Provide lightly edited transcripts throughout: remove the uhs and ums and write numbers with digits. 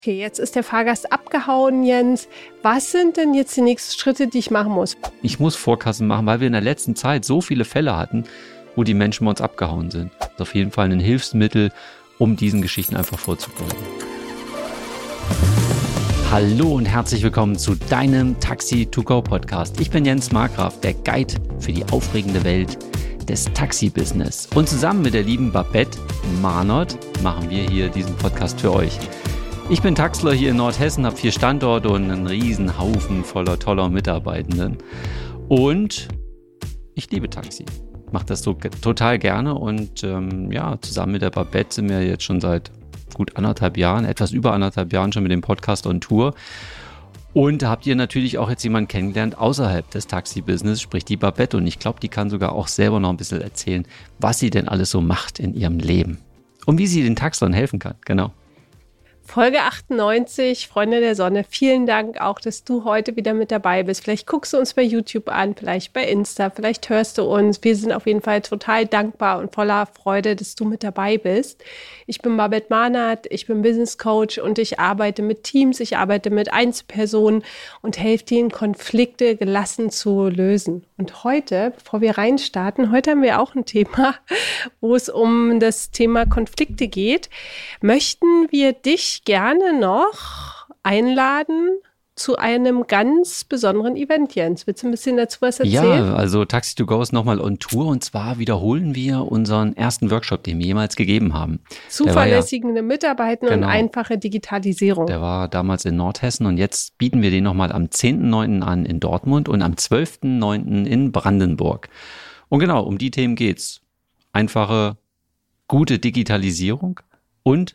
Okay, jetzt ist der Fahrgast abgehauen, Jens. Was sind denn jetzt die nächsten Schritte, die ich machen muss? Ich muss Vorkassen machen, weil wir in der letzten Zeit so viele Fälle hatten, wo die Menschen bei uns abgehauen sind. Das ist auf jeden Fall ein Hilfsmittel, um diesen Geschichten einfach vorzubeugen. Hallo und herzlich willkommen zu deinem Taxi-to-go-Podcast. Ich bin Jens Markgraf, der Guide für die aufregende Welt des Taxi-Business. Und zusammen mit der lieben Babette Mahnert machen wir hier diesen Podcast für euch. Ich bin Taxler hier in Nordhessen, habe 4 Standorte und einen riesen Haufen voller toller Mitarbeitenden. Und ich liebe Taxi. Mache das so total gerne und zusammen mit der Babette sind wir jetzt schon seit gut etwas über 1,5 Jahren schon mit dem Podcast on Tour. Und da habt ihr natürlich auch jetzt jemanden kennengelernt außerhalb des Taxi-Business, sprich die Babette. Und ich glaube, die kann sogar auch selber noch ein bisschen erzählen, was sie denn alles so macht in ihrem Leben. Und wie sie den Taxlern helfen kann, genau. Folge 98, Freunde der Sonne. Vielen Dank auch, dass du heute wieder mit dabei bist. Vielleicht guckst du uns bei YouTube an, vielleicht bei Insta, vielleicht hörst du uns. Wir sind auf jeden Fall total dankbar und voller Freude, dass du mit dabei bist. Ich bin Babette Mahnert, ich bin Business Coach und ich arbeite mit Teams, ich arbeite mit Einzelpersonen und helfe denen, Konflikte gelassen zu lösen. Und heute, bevor wir reinstarten, heute haben wir auch ein Thema, wo es um das Thema Konflikte geht. Möchten wir dich gerne noch einladen zu einem ganz besonderen Event, Jens. Willst du ein bisschen dazu was erzählen? Ja, also Taxi2Go ist nochmal on Tour und zwar wiederholen wir unseren ersten Workshop, den wir jemals gegeben haben. Zuverlässige Mitarbeiter und einfache Digitalisierung. Der war damals in Nordhessen und jetzt bieten wir den nochmal am 10.9. an in Dortmund und am 12.9. in Brandenburg. Und genau, um die Themen geht's. Einfache, gute Digitalisierung und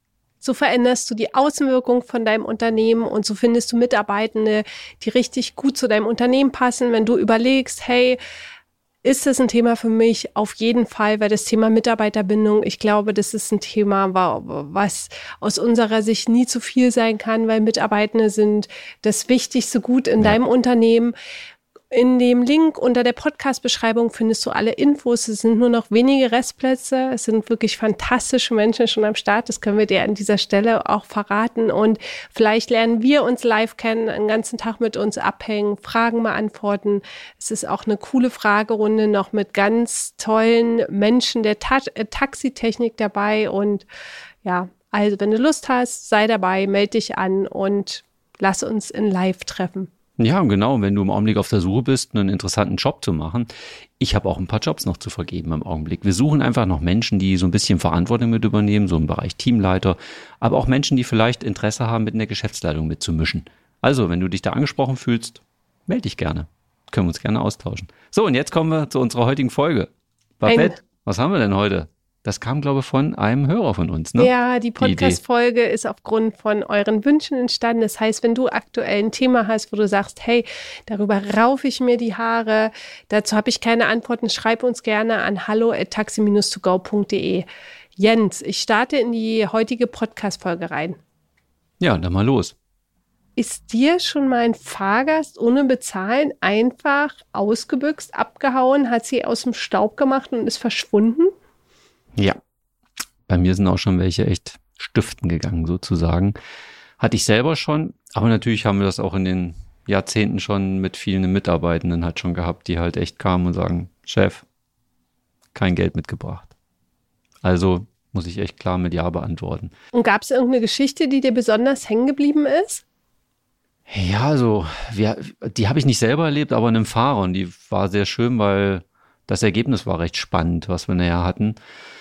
so veränderst du die Außenwirkung von deinem Unternehmen und so findest du Mitarbeitende, die richtig gut zu deinem Unternehmen passen. Wenn du überlegst, hey, ist das ein Thema für mich? Auf jeden Fall, weil das Thema Mitarbeiterbindung, ich glaube, das ist ein Thema, was aus unserer Sicht nie zu viel sein kann, weil Mitarbeitende sind das wichtigste Gut in deinem Unternehmen. In dem Link unter der Podcast-Beschreibung findest du alle Infos. Es sind nur noch wenige Restplätze. Es sind wirklich fantastische Menschen schon am Start. Das können wir dir an dieser Stelle auch verraten. Und vielleicht lernen wir uns live kennen, einen ganzen Tag mit uns abhängen, Fragen beantworten. Es ist auch eine coole Fragerunde noch mit ganz tollen Menschen der Taxitechnik dabei. Und ja, also wenn du Lust hast, sei dabei, melde dich an und lass uns in Live treffen. Ja, genau, wenn du im Augenblick auf der Suche bist, einen interessanten Job zu machen. Ich habe auch ein paar Jobs noch zu vergeben im Augenblick. Wir suchen einfach noch Menschen, die so ein bisschen Verantwortung mit übernehmen, so im Bereich Teamleiter, aber auch Menschen, die vielleicht Interesse haben, mit in der Geschäftsleitung mitzumischen. Also, wenn du dich da angesprochen fühlst, melde dich gerne. Können wir uns gerne austauschen. So, und jetzt kommen wir zu unserer heutigen Folge. Babette, was haben wir denn heute? Das kam, glaube ich, von einem Hörer von uns, ne? Ja, die Podcast-Folge ist aufgrund von euren Wünschen entstanden. Das heißt, wenn du aktuell ein Thema hast, wo du sagst, hey, darüber raufe ich mir die Haare, dazu habe ich keine Antworten, schreib uns gerne an hallo@taxi-to-go.de. Jens, ich starte in die heutige Podcast-Folge rein. Ja, dann mal los. Ist dir schon mal ein Fahrgast ohne Bezahlen einfach ausgebüxt, abgehauen, hat sie aus dem Staub gemacht und ist verschwunden? Ja, bei mir sind auch schon welche echt stiften gegangen sozusagen. Hatte ich selber schon, aber natürlich haben wir das auch in den Jahrzehnten schon mit vielen Mitarbeitenden halt schon gehabt, die halt echt kamen und sagen, Chef, kein Geld mitgebracht. Also muss ich echt klar mit Ja beantworten. Und gab es irgendeine Geschichte, die dir besonders hängen geblieben ist? Ja, die habe ich nicht selber erlebt, aber einem Fahrer und die war sehr schön, weil das Ergebnis war recht spannend, was wir nachher hatten.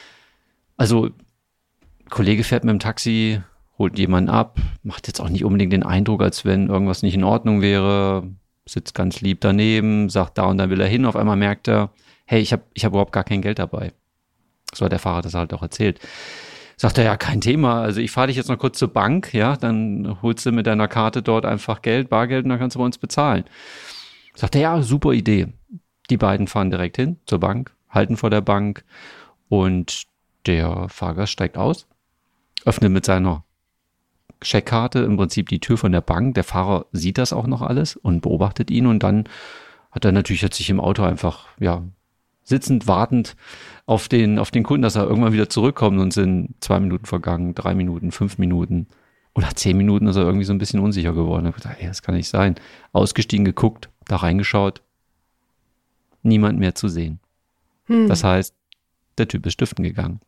Also, ein Kollege fährt mit dem Taxi, holt jemanden ab, macht jetzt auch nicht unbedingt den Eindruck, als wenn irgendwas nicht in Ordnung wäre, sitzt ganz lieb daneben, sagt da und dann will er hin, auf einmal merkt er, hey, ich hab überhaupt gar kein Geld dabei. So hat der Fahrer das halt auch erzählt. Sagt er, ja, kein Thema, also ich fahre dich jetzt noch kurz zur Bank, ja, dann holst du mit deiner Karte dort einfach Bargeld und dann kannst du bei uns bezahlen. Sagt er, ja, super Idee. Die beiden fahren direkt hin zur Bank, halten vor der Bank und der Fahrgast steigt aus, öffnet mit seiner Scheckkarte im Prinzip die Tür von der Bank. Der Fahrer sieht das auch noch alles und beobachtet ihn und dann hat er natürlich jetzt sich im Auto einfach, sitzend, wartend auf den Kunden, dass er irgendwann wieder zurückkommt und sind 2 Minuten vergangen, 3 Minuten, 5 Minuten Und nach 10 Minuten ist er irgendwie so ein bisschen unsicher geworden. Ich habe gedacht, ey, das kann nicht sein. Ausgestiegen, geguckt, da reingeschaut. Niemand mehr zu sehen. Das heißt, der Typ ist stiften gegangen.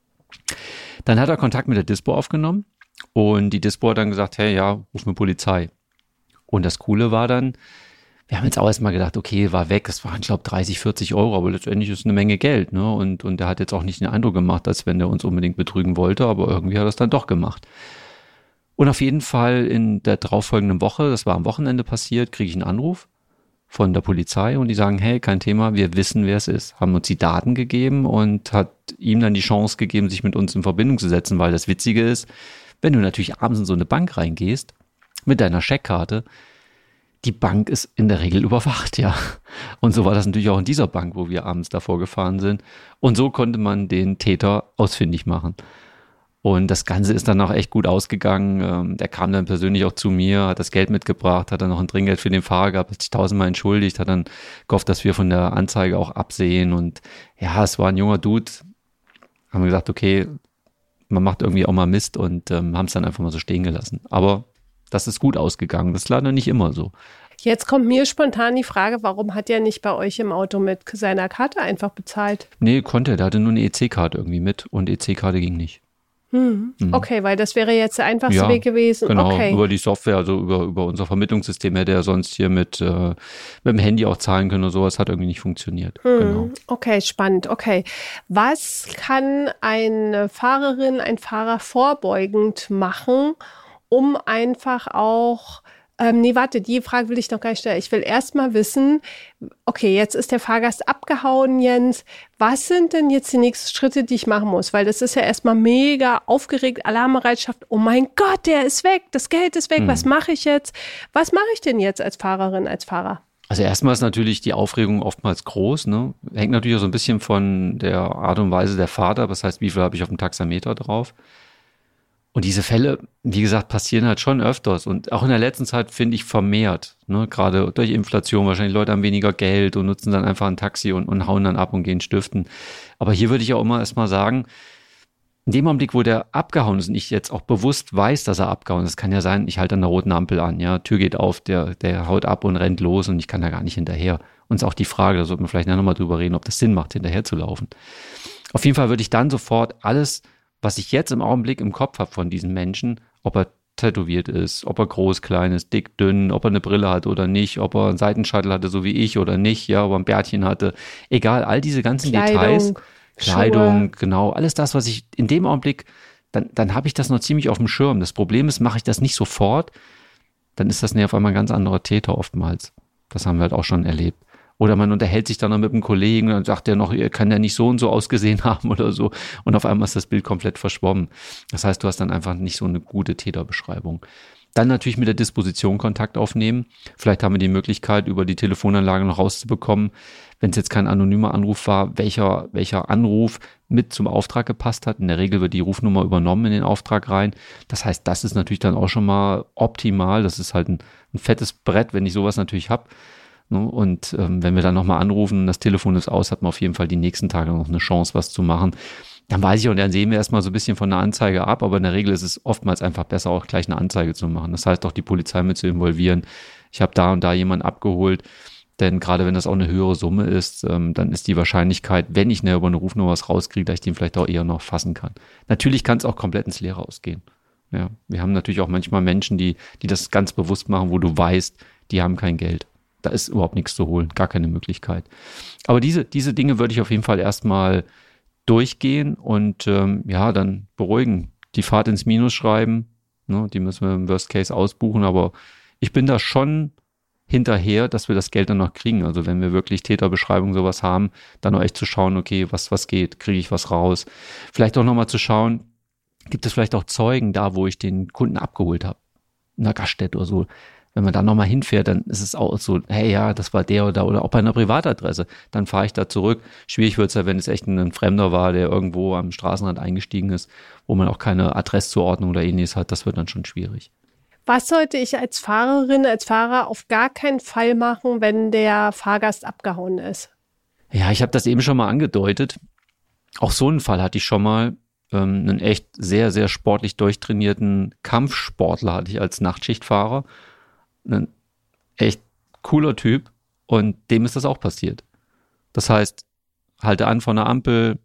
Dann hat er Kontakt mit der Dispo aufgenommen und die Dispo hat dann gesagt, hey, ja, ruf mir Polizei. Und das Coole war dann, wir haben jetzt auch erstmal gedacht, okay, war weg, es waren, ich glaube, 30, 40 Euro, aber letztendlich ist es eine Menge Geld, ne? Und der hat jetzt auch nicht den Eindruck gemacht, als wenn der uns unbedingt betrügen wollte, aber irgendwie hat er es dann doch gemacht. Und auf jeden Fall in der darauffolgenden Woche, das war am Wochenende passiert, kriege ich einen Anruf von der Polizei und die sagen, hey, kein Thema, wir wissen, wer es ist. Haben uns die Daten gegeben und hat ihm dann die Chance gegeben, sich mit uns in Verbindung zu setzen, weil das Witzige ist, wenn du natürlich abends in so eine Bank reingehst, mit deiner Scheckkarte, die Bank ist in der Regel überwacht, ja. Und so war das natürlich auch in dieser Bank, wo wir abends davor gefahren sind. Und so konnte man den Täter ausfindig machen. Und das Ganze ist dann auch echt gut ausgegangen. Der kam dann persönlich auch zu mir, hat das Geld mitgebracht, hat dann noch ein Trinkgeld für den Fahrer gehabt, hat sich 1000-mal entschuldigt, hat dann gehofft, dass wir von der Anzeige auch absehen. Und ja, es war ein junger Dude. Haben wir gesagt, okay, man macht irgendwie auch mal Mist und haben es dann einfach mal so stehen gelassen. Aber das ist gut ausgegangen. Das ist leider nicht immer so. Jetzt kommt mir spontan die Frage, warum hat er nicht bei euch im Auto mit seiner Karte einfach bezahlt? Nee, konnte er. Der hatte nur eine EC-Karte irgendwie mit und EC-Karte ging nicht. Okay, weil das wäre jetzt der einfachste Weg gewesen. Genau, okay. Über die Software, also über unser Vermittlungssystem hätte er sonst hier mit dem Handy auch zahlen können oder sowas, hat irgendwie nicht funktioniert. Genau. Okay, spannend. Okay. Was kann eine Fahrerin, ein Fahrer vorbeugend machen, um einfach auch die Frage will ich noch gar nicht stellen. Ich will erst mal wissen, okay, jetzt ist der Fahrgast abgehauen, Jens. Was sind denn jetzt die nächsten Schritte, die ich machen muss? Weil das ist ja erstmal mega aufgeregt, Alarmbereitschaft. Oh mein Gott, der ist weg, das Geld ist weg. Was mache ich jetzt? Was mache ich denn jetzt als Fahrerin, als Fahrer? Also erstmal ist natürlich die Aufregung oftmals groß, ne? Hängt natürlich auch so ein bisschen von der Art und Weise der Fahrt ab. Das heißt, wie viel habe ich auf dem Taxameter drauf? Und diese Fälle, wie gesagt, passieren halt schon öfters und auch in der letzten Zeit finde ich vermehrt, ne? Gerade durch Inflation, wahrscheinlich Leute haben weniger Geld und nutzen dann einfach ein Taxi und hauen dann ab und gehen stiften. Aber hier würde ich auch immer erstmal sagen, in dem Augenblick, wo der abgehauen ist und ich jetzt auch bewusst weiß, dass er abgehauen ist, das kann ja sein, ich halte an der roten Ampel an, ja, Tür geht auf, der haut ab und rennt los und ich kann da gar nicht hinterher. Und es ist auch die Frage, da sollte man vielleicht nochmal drüber reden, ob das Sinn macht, hinterher zu laufen. Auf jeden Fall würde ich dann sofort alles, was ich jetzt im Augenblick im Kopf habe von diesem Menschen, ob er tätowiert ist, ob er groß, klein ist, dick, dünn, ob er eine Brille hat oder nicht, ob er einen Seitenscheitel hatte, so wie ich oder nicht, ja, ob er ein Bärtchen hatte, egal, all diese ganzen Details, Kleidung, genau, alles das, was ich in dem Augenblick, dann habe ich das noch ziemlich auf dem Schirm. Das Problem ist, mache ich das nicht sofort, dann ist das auf einmal ein ganz anderer Täter oftmals. Das haben wir halt auch schon erlebt. Oder man unterhält sich dann noch mit einem Kollegen und dann sagt der noch, kann der nicht so und so ausgesehen haben oder so. Und auf einmal ist das Bild komplett verschwommen. Das heißt, du hast dann einfach nicht so eine gute Täterbeschreibung. Dann natürlich mit der Disposition Kontakt aufnehmen. Vielleicht haben wir die Möglichkeit, über die Telefonanlage noch rauszubekommen, wenn es jetzt kein anonymer Anruf war, welcher Anruf mit zum Auftrag gepasst hat. In der Regel wird die Rufnummer übernommen in den Auftrag rein. Das heißt, das ist natürlich dann auch schon mal optimal. Das ist halt ein fettes Brett, wenn ich sowas natürlich habe. Und wenn wir dann nochmal anrufen und das Telefon ist aus, hat man auf jeden Fall die nächsten Tage noch eine Chance, was zu machen. Dann weiß ich und dann sehen wir erstmal so ein bisschen von der Anzeige ab, aber in der Regel ist es oftmals einfach besser, auch gleich eine Anzeige zu machen. Das heißt, auch die Polizei mit zu involvieren. Ich habe da und da jemanden abgeholt, denn gerade wenn das auch eine höhere Summe ist, dann ist die Wahrscheinlichkeit, wenn ich über eine Rufnummer was rauskriege, dass ich den vielleicht auch eher noch fassen kann. Natürlich kann es auch komplett ins Leere ausgehen. Ja, wir haben natürlich auch manchmal Menschen, die das ganz bewusst machen, wo du weißt, die haben kein Geld. Da ist überhaupt nichts zu holen, gar keine Möglichkeit. Aber diese Dinge würde ich auf jeden Fall erstmal durchgehen und dann beruhigen. Die Fahrt ins Minus schreiben, ne, die müssen wir im Worst Case ausbuchen, aber ich bin da schon hinterher, dass wir das Geld dann noch kriegen. Also wenn wir wirklich Täterbeschreibung sowas haben, dann auch echt zu schauen, okay, was geht, kriege ich was raus. Vielleicht auch nochmal zu schauen, gibt es vielleicht auch Zeugen da, wo ich den Kunden abgeholt habe, in der Gaststätte oder so. Wenn man da nochmal hinfährt, dann ist es auch so, hey, ja, das war der oder auch bei einer Privatadresse. Dann fahre ich da zurück. Schwierig wird es ja, wenn es echt ein Fremder war, der irgendwo am Straßenrand eingestiegen ist, wo man auch keine Adresszuordnung oder ähnliches hat. Das wird dann schon schwierig. Was sollte ich als Fahrerin, als Fahrer auf gar keinen Fall machen, wenn der Fahrgast abgehauen ist? Ja, ich habe das eben schon mal angedeutet. Auch so einen Fall hatte ich schon mal. einen echt sehr, sehr sportlich durchtrainierten Kampfsportler hatte ich als Nachtschichtfahrer. Ein echt cooler Typ und dem ist das auch passiert. Das heißt, halte an von der Ampel,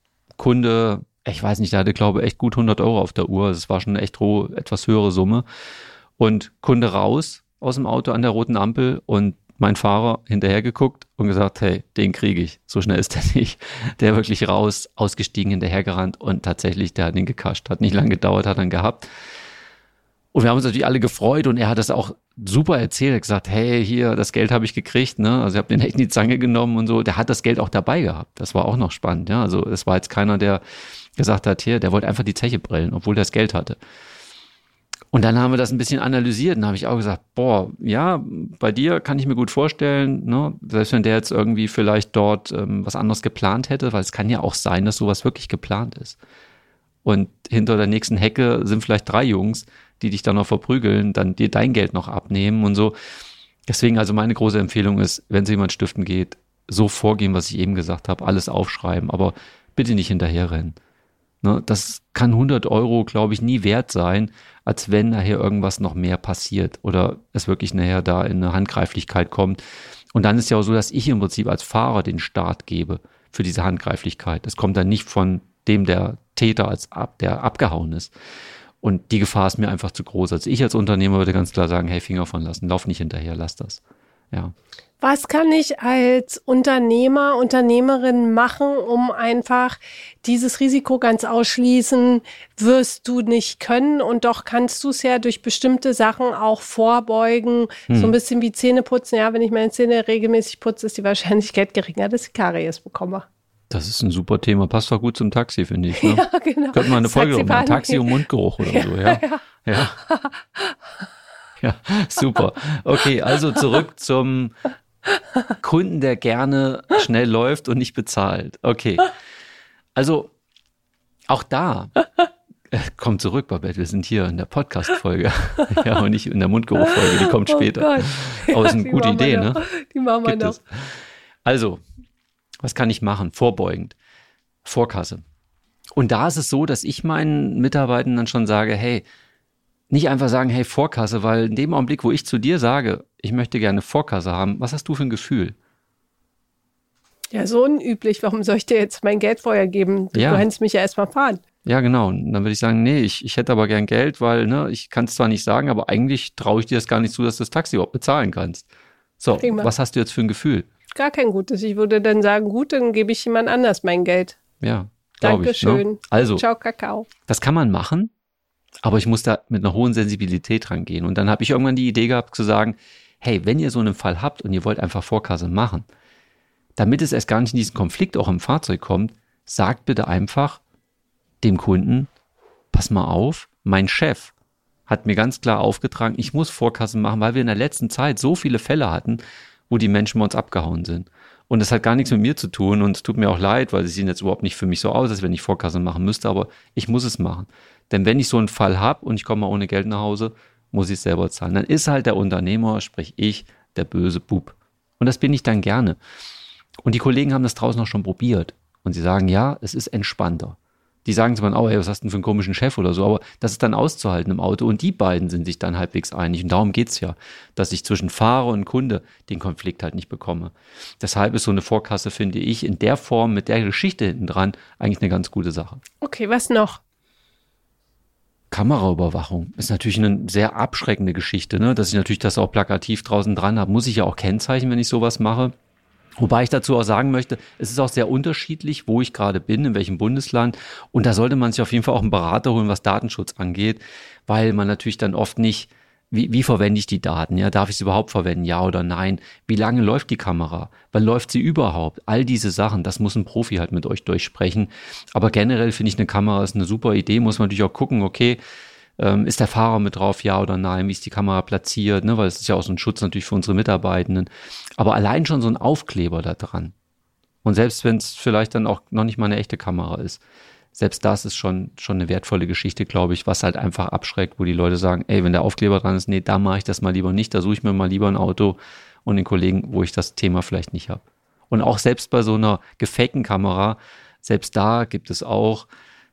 Kunde, ich weiß nicht, der hatte, glaube ich, echt gut 100 Euro auf der Uhr. Das war schon eine echt etwas höhere Summe. Und Kunde raus aus dem Auto an der roten Ampel und mein Fahrer hinterher geguckt und gesagt, hey, den kriege ich. So schnell ist der nicht. Der wirklich raus, ausgestiegen, hinterhergerannt und tatsächlich, der hat ihn gekascht. Hat nicht lange gedauert, hat dann gehabt. Und wir haben uns natürlich alle gefreut und er hat das auch super erzählt. Er hat gesagt, hey, hier, das Geld habe ich gekriegt, ne? Also ich habe den echt in die Zange genommen und so. Der hat das Geld auch dabei gehabt. Das war auch noch spannend, ja. Also es war jetzt keiner, der gesagt hat, hier, der wollte einfach die Zeche brillen, obwohl der das Geld hatte. Und dann haben wir das ein bisschen analysiert und habe ich auch gesagt, boah, ja, bei dir kann ich mir gut vorstellen, ne, selbst wenn der jetzt irgendwie vielleicht dort was anderes geplant hätte, weil es kann ja auch sein, dass sowas wirklich geplant ist. Und hinter der nächsten Hecke sind vielleicht 3 Jungs, die dich dann noch verprügeln, dann dir dein Geld noch abnehmen und so. Deswegen also meine große Empfehlung ist, wenn so jemand stiften geht, so vorgehen, was ich eben gesagt habe, alles aufschreiben, aber bitte nicht hinterherrennen. Ne, das kann 100 Euro, glaube ich, nie wert sein, als wenn nachher irgendwas noch mehr passiert oder es wirklich nachher da in eine Handgreiflichkeit kommt. Und dann ist ja auch so, dass ich im Prinzip als Fahrer den Start gebe für diese Handgreiflichkeit. Das kommt dann nicht von dem der Täter, der abgehauen ist. Und die Gefahr ist mir einfach zu groß. Also ich als Unternehmer würde ganz klar sagen, hey, Finger von lassen, lauf nicht hinterher, lass das. Ja. Was kann ich als Unternehmer, Unternehmerin machen, um einfach dieses Risiko ganz ausschließen, wirst du nicht können und doch kannst du es ja durch bestimmte Sachen auch vorbeugen, so ein bisschen wie Zähneputzen. Ja, wenn ich meine Zähne regelmäßig putze, ist die Wahrscheinlichkeit geringer, dass ich Karies bekomme. Das ist ein super Thema, passt doch gut zum Taxi, finde ich. Ne? Ja, genau. Könnte man eine Folge machen, Taxi und Mundgeruch oder so, ja. Ja. Ja, super. Okay, also zurück zum Kunden, der gerne schnell läuft und nicht bezahlt. Okay. Also auch da, komm zurück, Babette, wir sind hier in der Podcast-Folge. Ja, und nicht in der Mundgeruch-Folge, die kommt später. Gott. Aber ist eine gute Idee, ne? Die machen wir Gibt noch. es. Also, was kann ich machen? Vorbeugend. Vorkasse. Und da ist es so, dass ich meinen Mitarbeitern dann schon sage, hey, nicht einfach sagen, hey, Vorkasse, weil in dem Augenblick, wo ich zu dir sage, ich möchte gerne Vorkasse haben, was hast du für ein Gefühl? Ja, so unüblich. Warum soll ich dir jetzt mein Geld vorher geben? Du kannst mich ja erstmal fahren. Ja, genau. Und dann würde ich sagen, nee, ich hätte aber gern Geld, weil ich kann es zwar nicht sagen, aber eigentlich traue ich dir das gar nicht zu, dass du das Taxi überhaupt bezahlen kannst. So, Prima. Was hast du jetzt für ein Gefühl? Gar kein gutes. Ich würde dann sagen, gut, dann gebe ich jemand anders mein Geld. Ja, glaube ich. Dankeschön. Ne? Also, Ciao, Kakao. das kann man machen, aber ich muss da mit einer hohen Sensibilität rangehen. Und dann habe ich irgendwann die Idee gehabt zu sagen, hey, wenn ihr so einen Fall habt und ihr wollt einfach Vorkasse machen, damit es erst gar nicht in diesen Konflikt auch im Fahrzeug kommt, sagt bitte einfach dem Kunden, pass mal auf, mein Chef hat mir ganz klar aufgetragen, ich muss Vorkassen machen, weil wir in der letzten Zeit so viele Fälle hatten, wo die Menschen bei uns abgehauen sind. Und das hat gar nichts mit mir zu tun und es tut mir auch leid, weil sie sehen jetzt überhaupt nicht für mich so aus, als wenn ich Vorkasse machen müsste, aber ich muss es machen. Denn wenn ich so einen Fall habe und ich komme mal ohne Geld nach Hause, muss ich es selber zahlen. Dann ist halt der Unternehmer, sprich ich, der böse Bub. Und das bin ich dann gerne. Und die Kollegen haben das draußen auch schon probiert. Und sie sagen, ja, es ist entspannter. Die sagen zwar, oh, hey, was hast du denn für einen komischen Chef oder so, aber das ist dann auszuhalten im Auto und die beiden sind sich dann halbwegs einig. Und darum geht's ja, dass ich zwischen Fahrer und Kunde den Konflikt halt nicht bekomme. Deshalb ist so eine Vorkasse, finde ich, in der Form mit der Geschichte hinten dran eigentlich eine ganz gute Sache. Okay, was noch? Kameraüberwachung ist natürlich eine sehr abschreckende Geschichte, ne? Dass ich natürlich das auch plakativ draußen dran habe, muss ich ja auch kennzeichnen, wenn ich sowas mache. Wobei ich dazu auch sagen möchte, es ist auch sehr unterschiedlich, wo ich gerade bin, in welchem Bundesland. Und da sollte man sich auf jeden Fall auch einen Berater holen, was Datenschutz angeht, weil man natürlich dann oft nicht, wie verwende ich die Daten? Ja, darf ich sie überhaupt verwenden? Ja oder nein? Wie lange läuft die Kamera? Wann läuft sie überhaupt? All diese Sachen, das muss ein Profi halt mit euch durchsprechen. Aber generell finde ich, eine Kamera ist eine super Idee, muss man natürlich auch gucken, okay, ist der Fahrer mit drauf, ja oder nein? Wie ist die Kamera platziert? Ne? Weil es ist ja auch so ein Schutz natürlich für unsere Mitarbeitenden. Aber allein schon so ein Aufkleber da dran. Und selbst wenn es vielleicht dann auch noch nicht mal eine echte Kamera ist, selbst das ist schon eine wertvolle Geschichte, glaube ich, was halt einfach abschreckt, wo die Leute sagen, ey, wenn der Aufkleber dran ist, nee, da mache ich das mal lieber nicht, da suche ich mir mal lieber ein Auto und den Kollegen, wo ich das Thema vielleicht nicht habe. Und auch selbst bei so einer gefakten Kamera, selbst da gibt es auch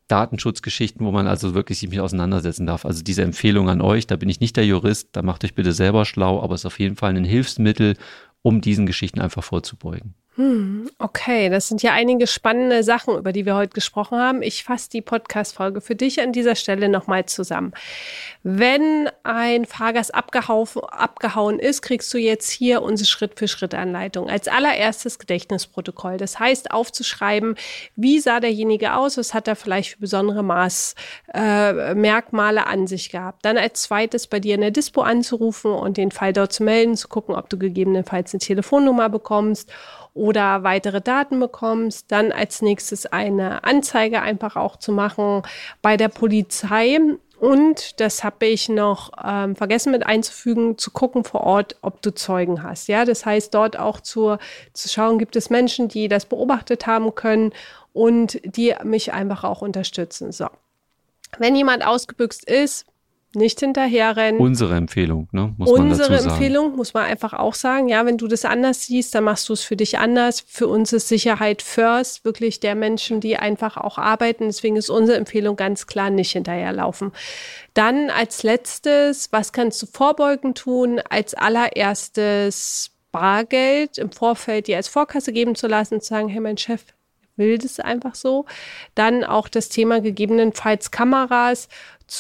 Datenschutzgeschichten, wo man also wirklich sich mit auseinandersetzen darf. Also diese Empfehlung an euch, da bin ich nicht der Jurist, da macht euch bitte selber schlau, aber es ist auf jeden Fall ein Hilfsmittel, um diesen Geschichten einfach vorzubeugen. Okay, das sind ja einige spannende Sachen, über die wir heute gesprochen haben. Ich fasse die Podcast-Folge für dich an dieser Stelle nochmal zusammen. Wenn ein Fahrgast abgehauen ist, kriegst du jetzt hier unsere Schritt-für-Schritt-Anleitung. Als allererstes Gedächtnisprotokoll. Das heißt, aufzuschreiben, wie sah derjenige aus, was hat er vielleicht für besondere Merkmale an sich gehabt. Dann als zweites bei dir in der Dispo anzurufen und den Fall dort zu melden, zu gucken, ob du gegebenenfalls eine Telefonnummer bekommst oder weitere Daten bekommst. Dann als nächstes eine Anzeige einfach auch zu machen bei der Polizei. Und das habe ich noch vergessen mit einzufügen, zu gucken vor Ort, ob du Zeugen hast. Ja, das heißt, dort auch zu schauen, gibt es Menschen, die das beobachtet haben können und die mich einfach auch unterstützen. So. Wenn jemand ausgebüxt ist, nicht hinterherrennen. Unsere Empfehlung, ne? Muss man dazu sagen. Unsere Empfehlung, muss man einfach auch sagen. Ja, wenn du das anders siehst, dann machst du es für dich anders. Für uns ist Sicherheit first, wirklich der Menschen, die einfach auch arbeiten. Deswegen ist unsere Empfehlung ganz klar, nicht hinterherlaufen. Dann als letztes, was kannst du vorbeugend tun? Als allererstes Bargeld im Vorfeld dir als Vorkasse geben zu lassen und zu sagen, hey, mein Chef will das einfach so. Dann auch das Thema gegebenenfalls Kameras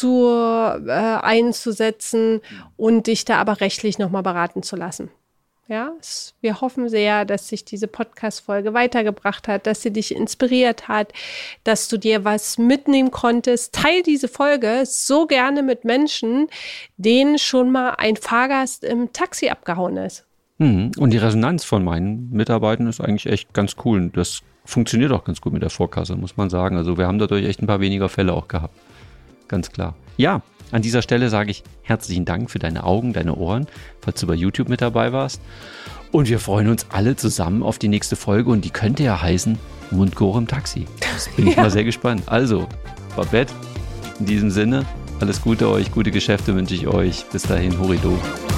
einzusetzen und dich da aber rechtlich nochmal beraten zu lassen. Ja, wir hoffen sehr, dass sich diese Podcast-Folge weitergebracht hat, dass sie dich inspiriert hat, dass du dir was mitnehmen konntest. Teil diese Folge so gerne mit Menschen, denen schon mal ein Fahrgast im Taxi abgehauen ist. Und die Resonanz von meinen Mitarbeitern ist eigentlich echt ganz cool. Das funktioniert auch ganz gut mit der Vorkasse, muss man sagen. Also wir haben dadurch echt ein paar weniger Fälle auch gehabt. Ganz klar. Ja, an dieser Stelle sage ich herzlichen Dank für deine Augen, deine Ohren, falls du bei YouTube mit dabei warst. Und wir freuen uns alle zusammen auf die nächste Folge und die könnte ja heißen Mundgeruch im Taxi. Das bin ich mal sehr gespannt. Also, Babette, in diesem Sinne, alles Gute euch, gute Geschäfte wünsche ich euch. Bis dahin, Horido.